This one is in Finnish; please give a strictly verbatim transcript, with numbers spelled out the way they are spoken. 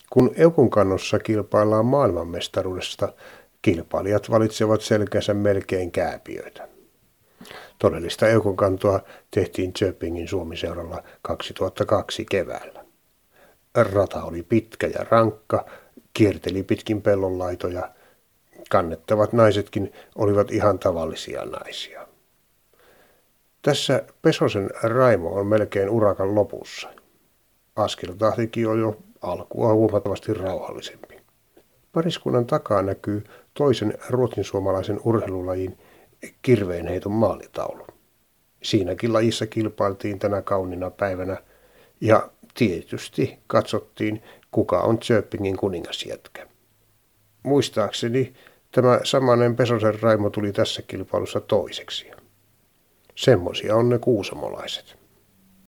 Kun Eukonkannossa kilpaillaan maailmanmestaruudesta, kilpailijat valitsevat selkänsä melkein kääpiöitä. Todellista Eukonkantoa tehtiin Köpingin Suomiseuralla kaksituhattakaksi keväällä. Rata oli pitkä ja rankka, kierteli pitkin pellonlaitoja. Kannettavat naisetkin olivat ihan tavallisia naisia. Tässä Pesosen Raimo on melkein urakan lopussa. Askeltahtikin on jo alkua huomattavasti rauhallisempi. Pariskunnan takaa näkyy toisen ruotsinsuomalaisen urheilulajin kirveenheiton maalitaulu. Siinäkin lajissa kilpailtiin tänä kauniina päivänä ja tietysti katsottiin, kuka on Köpingin kuningasjätkä. Muistaakseni tämä samainen Pesosen Raimo tuli tässä kilpailussa toiseksi. Semmoisia on ne kuusamolaiset.